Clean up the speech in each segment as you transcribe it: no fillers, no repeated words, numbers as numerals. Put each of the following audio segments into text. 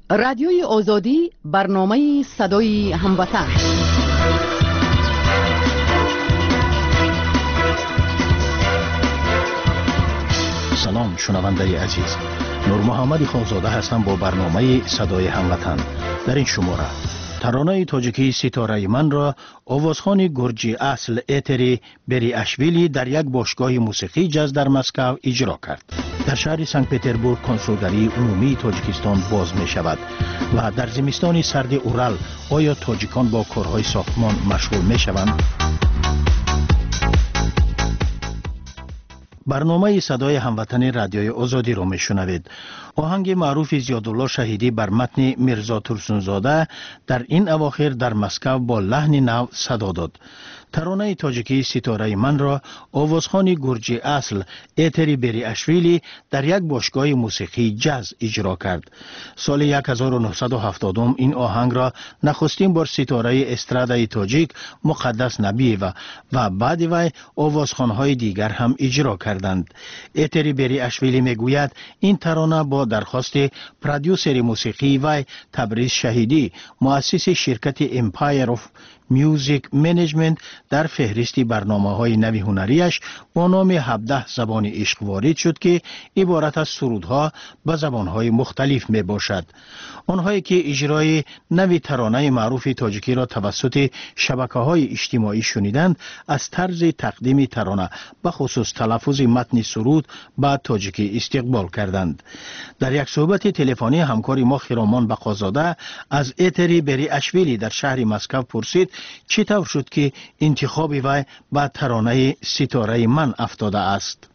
رادیوی آزادی برنامه صدای هموطن. سلام شنونده عزیز، نور محمد خانزاده هستم با برنامه صدای هموطن. در این شماره ترانه تاجیکی ستاره من را آوازخوان گرجی اصل ایتری بری اشویلی در یک باشگاه موسیقی جاز در مسکو اجرا کرد. در شهر سنت پتربورگ کنسولگری عمومی تاجیکستان باز می شود و در زمستان سرد اورال آیا تاجیکان با کارهای ساختمان مشغول می شوند؟ برنامه صدای هموطن رادیوی آزادی را میشنوید. آهنگ معروف زیادالله شهیدی بر متن میرزا ترسونزاده در این اواخر در مسکو با لحن نو صدا داد. ترانه تاجیکی ستاره من را آوازخوان گرجی اصل ایتری بری اشویلی در یک باشگاه موسیقی جاز اجرا کرد. سال 1970 این آهنگ را نخستین بار ستاره استرادای تاجیک مقدس نبیه و بعد وی آوازخوان‌های دیگر هم اجرا کردند. ایتری بری اشویلی میگوید این ترانه با درخواست پرودیوسر موسیقی وی تبریز شهیدی، مؤسس شرکت امپایر آف میوزیک منیجمنت، در فهرست برنامه‌های نوی هنریش با نام 17 زبان عشق وارد شد که عبارت از سرودها به زبان‌های مختلف می باشد. آنهایی که اجرای نوی ترانه معروف تاجیکی را توسط شبکه‌های اجتماعی شنیدند از طرز تقدیم ترانه به خصوص تلفظ متن سرود به تاجیکی استقبال کردند. در یک صحبت تلفنی همکار ما خرامان بقازاده از ایتری بری اشویلی در شهر مسکو پرسید چطور شد که انتخاب وی با ترانه ستاره من افتاده است.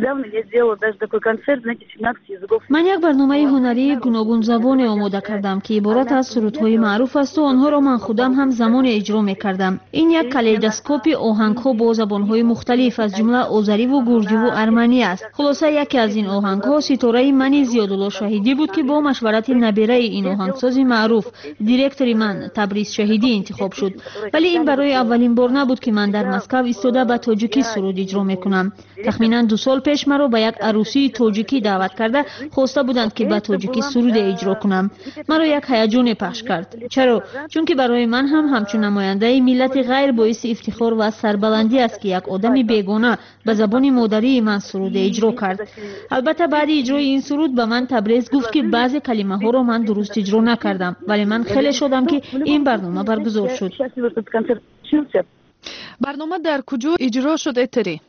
من یک برنامه هنری گوناگون زبان آماده کردم که عبارت از سرودهای معروف است و آنها را من خودم هم زمان اجرا می کردم. این یک کالیدوسکوپ آهنگ‌ها با زبان‌های مختلف از جمله آذری و گرجی و ارمنی است. خلاصه یکی از این آهنگ‌ها ستاره من زیادالله شهیدی بود که با مشورت نبیره این آهنگساز معروف دیرکتور من تبریز شهیدی انتخاب شد. ولی این برای اولین بار نبود که من در مسکو ایستاده به تاجیکی سرود اجرا می‌کنم. تقریباً 2 سال پیش مرا به یک عروسی تاجیکی دعوت کرده خواسته بودند که به تاجیکی سرود اجرا کنم. مرا یک هیجان پخش کرد. چرا؟ چون که برای من هم همچون نماینده ملت غیر باعث افتخار و سربلندی است که یک آدم بیگانه به زبان مادری من سرود اجرا کرد. البته بعد اجرای این سرود به من تبریز گفت که بعضی کلمه ها را من درست اجرا نکردم، ولی من خیلی شدم که این برنامه برگزار شد. برنامه در کجا اجرا شد ایتری؟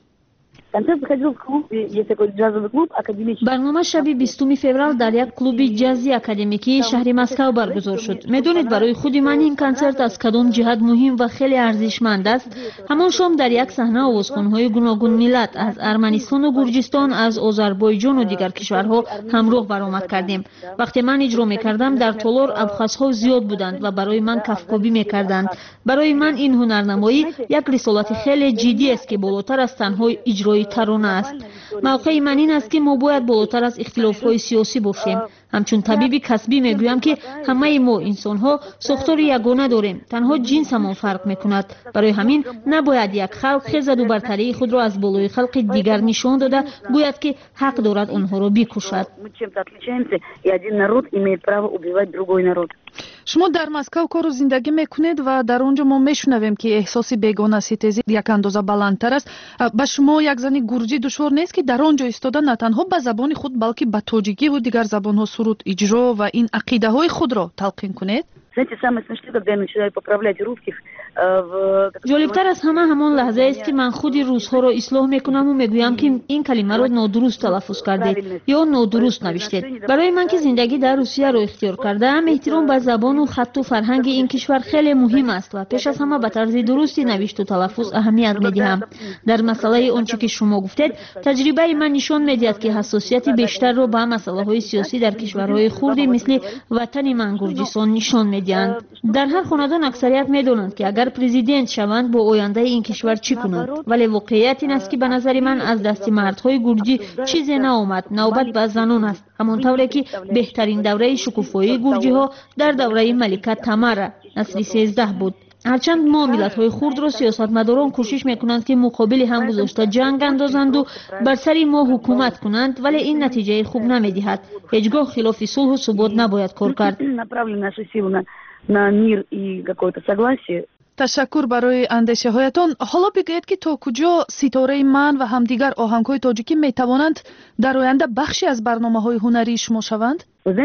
برنامه شب 20 فوریه در یک کلوب جازی اکادمیکی شهر مسکو برگزار شد. میدونید برای خود من این کنسرت از کدام جهت مهم و خیلی ارزشمند است. همان شام در یک صحنه آوازخوان‌های گوناگون ملت از ارمنستان و گرجستان، از آذربایجان و دیگر کشورها همراه برآمد کردیم. وقتی من اجرا می‌کردم در تالار ابخازها زیاد بودند و برای من کفکوبی می‌کردند. برای من این هنرنمایی یک رسالت خیلی جدی است که بالاتر از تنها اجرای ترانه است. موقع من این است که ما باید بالاتر از اختلاف‌های سیاسی باشیم. همچون طبیب کسبی میگویم که همه ما انسان‌ها ساختار یگانه داریم، تنها جنسمان فرق میکند. برای همین نباید یک خلق خیزد و برتری خود را از بالای خلق دیگر نشان داده گوید که حق دارد آنها را بکشد. شما در مسکو کار و زندگی میکنید و در اونجا ما میشنویم که احساس بیگانه ستیزی یک اندازه بلندتر است. با شما یک زن گرجی دشوار نیست که در آنجا ایستاده نه تنها به زبان خود بلکه به تاجیکی و دیگر زبان‌ها سرود اجرا و این عقیده‌های خود را تلقین کنید؟ جالبتر از همه همان لحظه است که من خود روزها را اصلاح میکنم و میگویم که این کلمه را نادرست تلفظ کردید یا نادرست نوشتید. برای من که زندگی در روسیه را اختیار کردم، احترام به زبان و خط و فرهنگ این کشور خیلی مهم است و پیش از همه به طرز درستی نوشت و تلفظ اهمیت میدهم. در مسئله آنچه که شما گفتید، تجربه من نشان میدهد که حساسیت بیشتر را به مسائل سیاسی در کشورهای خرد مثل وطن من گرجستان نشان میدهند. در هر خاندان اکثریت میدانند که اگر پرزیدنت شوند با آینده این کشور چی کنند، ولی واقعیت این است که به نظر من از دست مردهای گرجی چیزی نآمد. نوبت به زنان است، همانطوری که بهترین دوره شکوفایی گرجی ها در دوره ملکه تمر نسل 13 بود. هرچند ما ملت‌های خرد را سیاستمداران کوشش میکنند که مقابل هم گذاشته جنگ اندازند و بر سر ما حکومت کنند، ولی این نتیجه خوب نمیدهد. هیچگاه خلاف صلح و ثبات نباید کار کرد. تشکر برای اندیشه هایتان. حالا بگویید که تا کجا ستاره من و همدیگر آهنگ‌های تاجیکی میتوانند در آینده بخشی از برنامه‌های هنری شما شوند؟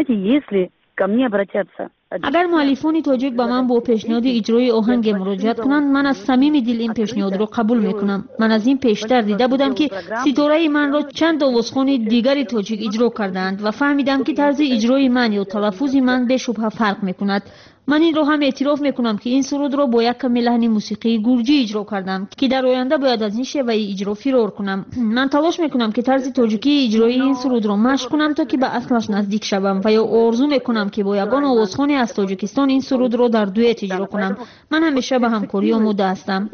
اگر مؤلفان تاجیک به من با پیشنهاد اجرای آهنگ مراجعت کنند، من از صمیم دل این پیشنهاد را قبول میکنم. من از این پیشتر دیده بودم که ستاره من را چند آوازخوان دیگر تاجیک اجرا کردند و فهمیدم که طرز اجرای من یا تلفظ من به شبهه فرق میکند. من این را هم اعتراف میکنم که این سرود را با یک کمی لحن موسیقی گرجی اجرا کردم که در آینده باید از این شیوه اجرا فرار کنم. من تلاش میکنم که طرز تاجیکی اجرای این سرود را مشق کنم تا که به اصلش نزدیک شوم و یا آرزو میکنم که با یگان آوازخوان از تاجیکستان این سرود را در دوئت اجرا کنم. من همیشه به همکاری آماده هستم.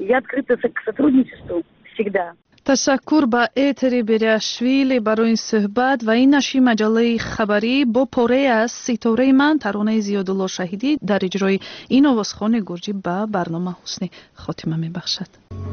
تشکر به ایتری بیریاشویلی برای این صحبت و این نشی مجله خبری با پاره از ستاره من ترانه زیادالله شهیدی در اجرای این آوازخوان گرجی به برنامه حسن خاتمه میبخشد.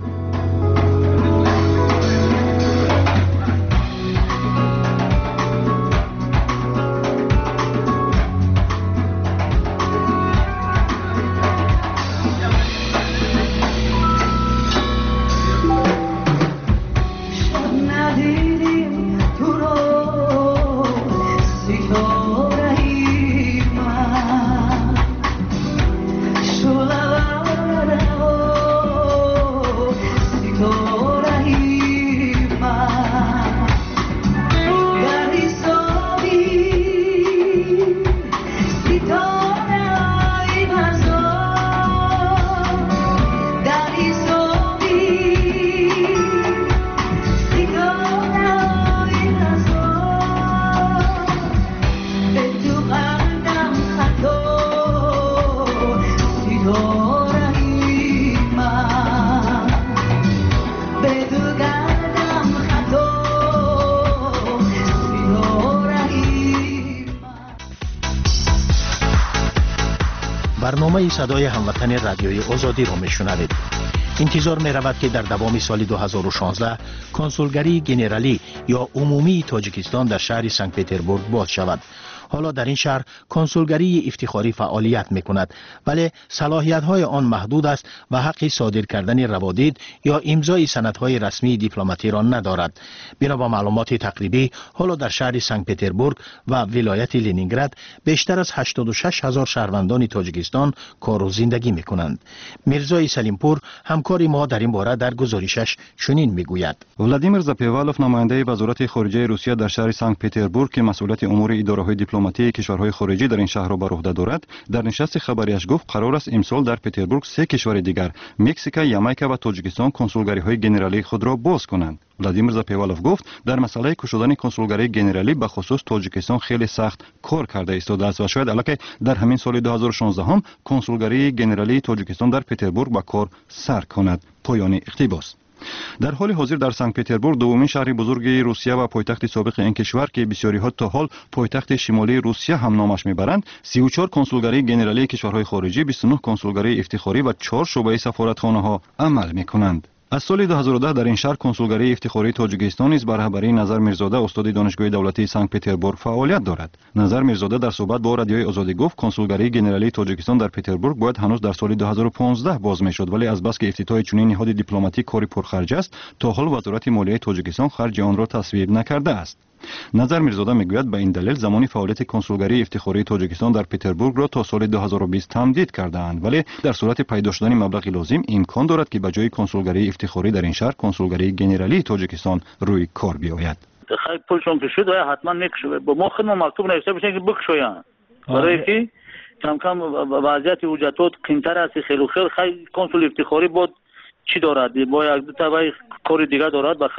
برنامه صدای هموطن رادیوی آزادی را میشنوید. انتظار می رود که در دوام سال 2016 کنسولگری گنرالی یا عمومی تاجیکستان در شهر سنت پترزبورگ باز شود. حالا در این شهر کنسولگری افتخاری فعالیت می کند، ولی صلاحیت های آن محدود است و حق صادر کردن روادید یا امضای سندهای رسمی دیپلماتی را ندارد. بنا به معلومات تقریبی، حالا در شهر سنت پترزبورگ و ولایت لنینگراد بیشتر از 86,000 شهروندان تاجیکستان کار و زندگی می کنند. میرزای سلیمپور همکار ما در این باره در گزارشش چنین میگوید. ولادیمیر زاپیوالوف نماینده وزارت خارجه روسیه در شهر سنت پترزبورگ که مسئولیت امور اداره‌های دیپلماتی کشورهای خارجی در این شهر را بر عهده دارد، در نشست خبریش گفت قرار است امسال در پترزبورگ 3 کشور دیگر مکزیک، یامایکا و تاجیکستان کنسولگری‌های گنرالی خود را باز کنند. ولادیمیر زاپیوالوف گفت در مسئله گشودن کنسولگری گنرالی به خصوص تاجیکستان خیلی سخت کار کرده ایستاده است و شاید البته در همین سال 2016 هم کنسولگری گنرالی تاجیکستان در پترزبورگ به کار سر کند. پایان اقتباس. در حال حاضر در سنت پترزبورگ دومین شهر بزرگ روسیه و پایتخت سابق این کشور که بسیاری ها تا حال پایتخت شمالی روسیه هم نامش میبرند، 34 کنسولگری گنرالی کشورهای خارجی، 29 کنسولگری افتخاری و 4 شعبه سفارتخانه ها عمل میکنند. از سال 2010 در این شهر کنسولگری افتخاری تاجیکستان نیز بر رهبری نظر میرزاده استاد دانشگاه دولتی سنت پترزبورگ فعالیت دارد. نظر میرزاده در صحبت با رادیوی آزادی گفت کنسولگری گنرالی تاجیکستان در پترزبورگ باید هنوز در سال 2015 باز میشد، ولی از بس که افتتاح چنین نهاد دیپلماتیک کاری پرخرج است، تا حال وزارت مالیه تاجیکستان خرج آن را تصویب نکرده است. نظر میرزاده میگوید به این دلیل زمانی فعالیت کنسولگری افتخاری تاجیکستان در پترزبورگ را تا سال 2020 تمدید کرده‌اند، ولی در صورت پیدا شدن مبلغ لازم امکان دارد که به جای کنسولگری افتخاری در این شهر کنسولگری گنرالی تاجیکستان روی کار بیاید. خیلی پولشون که شد حتما میکشه. با ما خدمت مکتوب نوشته بشه که بکشوین، برای که کم کم وضعیت وجودات کمتر است. خیلی کنسول افتخاری بود چی دارد؟ با یک دو تا کار دیگه دارد به خودش.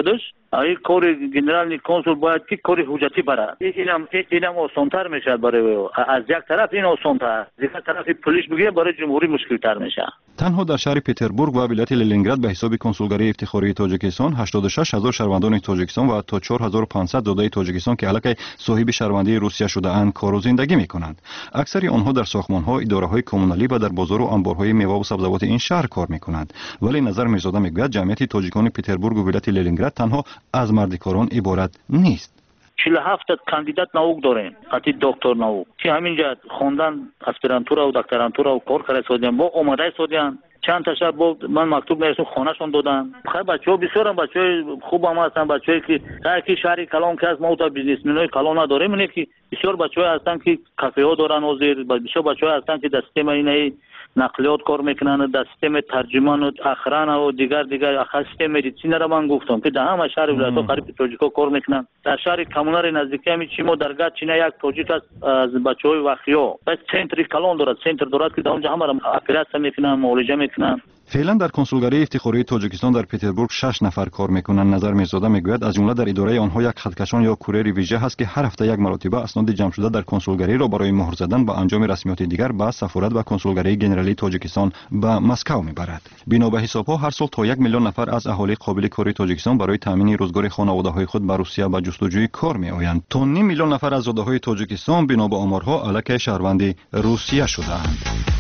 این کار گنرال کنسول باید که کار حجتی برد. اینم آسان‌تر میشه برای از یک طرف این آسان‌تر، از یک طرف پلیس بگیره برای جمهوری مشکل‌تر میشه. تنها در شهر پتربورگ و ولایت لنینگراد به حساب کنسولگری افتخاری تاجیکستان 86000 شهروندان تاجیکستان و تا 4500 داده تاجیکستان که علاقه صاحب شهروندی روسیه شده اند کار و زندگی میکنند. اکثر آنها در ساختمان‌ها، اداره‌های کمونالی و در بازار و انبارهای میوه و سبزیجات این شهر کار میکنند. ولی نظر میرزاده میگوید جمعیت تاجیکان پتربورگ و ولایت لنینگراد تنها از مردکاران عبارت نیست. 47 کاندیدات نوک داریم، حتی دکتر نوک که همینجا خوندن اسپرانتورا و دکترانتورا و کار کرده سودیان با اومده سودیان چند تا شب بود من مکتوب نوشتم خونه‌شون دادن. خیلی بچه‌ها بسیار بچه‌های خوب هم هستن، بچه‌ای که هر شهری کلان که از ما تا بیزنسمن‌های کلان نداریم، اینه که بسیار بچه‌ها هستن که کافه‌ها دارن و زیر بسیار بچه‌ها هستن که در سیستم اینه نقلیات کار میکنن، در سیستم ترجمان و اخران و دیگر سیستم مدیسین را من گفتم که در همه شهر ولایت‌ها قریب تاجیک‌ها کار میکنن. در شهر کمونار نزدیکی همین چیمو درگاه چینه یک تاجیک از بچه‌های وخیا بس سنتری کلان دارد، سنتر دارد که در اونجا همه را اپراسیون میکنن، معالجه میکنن. فعلا در کنسولگری افتخاری تاجیکستان در پتربورگ 6 نفر کار میکنند. نظر میرزاده میگوید از جمله در اداره آنها یک خطکشان یا کوریر ویژه هست که هر هفته یک مرتبه اسناد جمع شده در کنسولگری را برای مهر زدن و انجام رسمیات دیگر به سفارت و کنسولگری گنرالی تاجیکستان به مسکو میبرد. بنا به حسابها هر سال تا 1 میلیون نفر از اهالی قابل کاری تاجیکستان برای تامین روزگار خانواده‌های خود به روسیه به جستجوی کار میآیند. تا 9 میلیون نفر از زاده‌های تاجیکستان بنا به آمارها علیه شهروندی روسیه شده‌اند.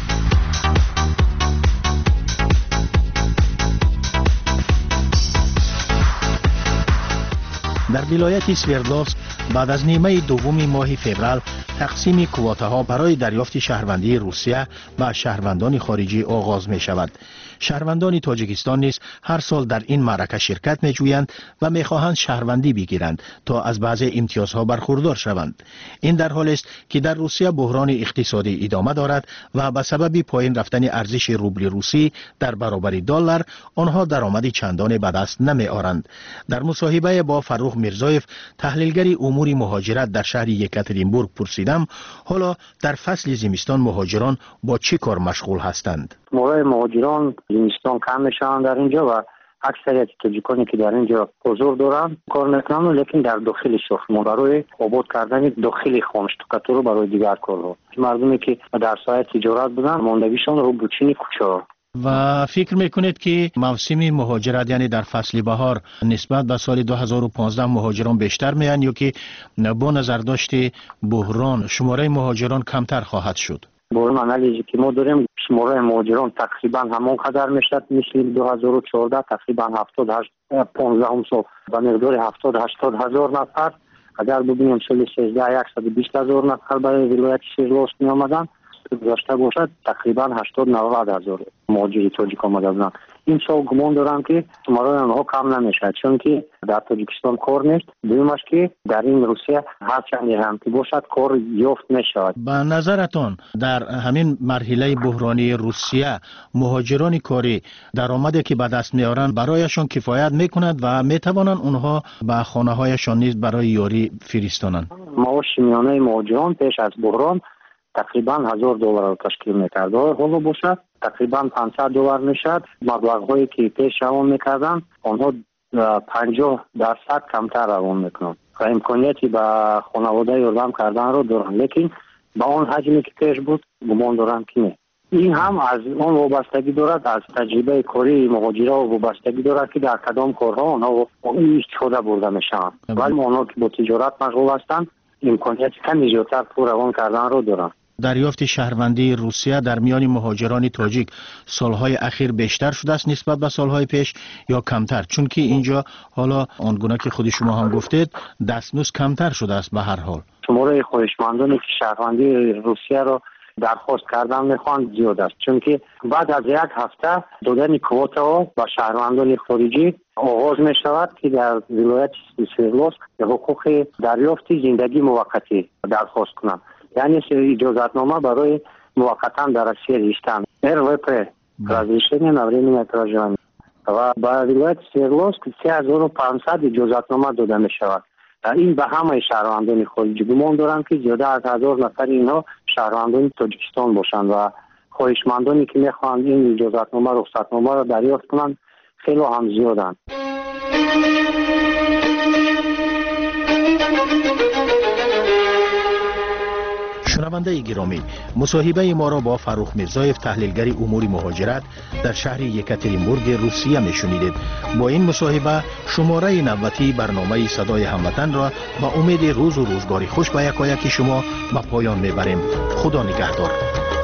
در ولایت سوردوفسک بعد از نیمه دوم ماه فوریه تقسیم کوتاها برای دریافت شهروندی روسیه به شهروندان خارجی آغاز می شود. شهروندان تاجیکستان نیز هر سال در این معرکه شرکت می جویند و می خواهند شهروندی بگیرند تا از بعضی امتیازها برخوردار شوند. این در حالی است که در روسیه بحران اقتصادی ادامه دارد و به سبب پایین رفتن ارزش روبل روسی در برابر دلار آنها درآمد چندان به دست نمی آورند. در مصاحبه با فروخ میرزایف تحلیلگر امور مهاجرت در شهر یکاترینبورگ پرسیدم حالا در فصل زمستان مهاجران با چه کار مشغول هستند؟ موقع مهاجران زمستان کم میشن در اینجا و اکثریت تاجیکانی که در اینجا حضور دارن کار میکنن، لیکن در داخل ساختمان برای آباد کردن داخل خانه شتکاتور برای دیگر کارها. مردمی که در ساحت تجارت بودن ماندگیشان رو بچینی کوچه. و فکر میکنید که موسم مهاجرت یعنی در فصل بهار نسبت به سال 2015 مهاجران بیشتر میان یا که با نظر داشت بحران شماره مهاجران کمتر خواهد شد؟ با اون انالیزی که ما داریم شماره مهاجران تقریبا همان قدر میشد مثل 2014 تقریبا 78 15 سال به مقدار 70-80 هزار نفر. اگر ببینیم سال 13 120 هزار نفر برای ولایت سوردوفسک می آمدن داشته باشد تقریبا 80-90 هزار مهاجری تاجیک آمده بودند. این سال گمان دارم که شماره آنها کم نمیشد چون که در تاجیکستان کار نیست. دومش که در این روسیه هر چندی هم که باشد کار یافت نشود. به نظرتان در همین مرحله بحرانی روسیه مهاجران کاری درآمدی که به دست میارند برایشان کفایت میکند و میتوانند اونها به خانه هایشان نیز برای یاری فرستانند؟ معاش میانه مهاجران پیش از بحران تقریبا $1000 را تشکیل میکرد. حالا باشد تقریبا $500 میشد. مبلغ‌هایی که پیش روان میکردن آنها 50% کمتر روان میکنند و امکانیتی به خانواده یاردم کردن رو دارن، لیکن با آن حجمی که پیش بود گمان دارم که نه. این هم از آن وابستگی دارد، از تجربه کاری مهاجرا وابستگی دارد که در کدام کارها آنها استفاده برده میشن. ولی آنها که با تجارت مشغول هستند امکانیت کمی زیادتر پر روان کردن رو دارن. دریافت شهروندی روسیه در میان مهاجران تاجیک سالهای اخیر بیشتر شده است نسبت به سالهای پیش یا کمتر؟ چون که اینجا حالا آنگونه که خود شما هم گفتید دستمزد کمتر شده است. به هر حال شماره خواهشمندانی که شهروندی روسیه را درخواست کردن میخوان زیاد است، چون که بعد از یک هفته دادن کوتا با شهروندان خارجی آغاز می شود که در ولایت سوردوفسک حقوق دریافت زندگی موقتی درخواست کنند، یعنی اجازتنامه برای موقتا در روسیه داشتن РВП разрешение на временное проживание و با ولایت سوردوفسک 3500 اجازتنامه داده می شود. این به همه شهروندان خارجی گمان دارم که زیاده از 1000 نفر اینها شهروندان تاجیکستان باشند و خواهشمندانی که میخواهند این اجازتنامه رخصتنامه را دریافت کنند خیلی هم زیادند. شنونده گرامی، مصاحبه ما را با فروخ میرزایف تحلیلگر امور مهاجرت در شهر یکاترینبورگ روسیه میشنیدید. با این مصاحبه شماره نوبتی برنامه صدای هموطن را با امید روز و روزگاری خوش به یکایک شما به پایان میبریم. خدا نگهدار.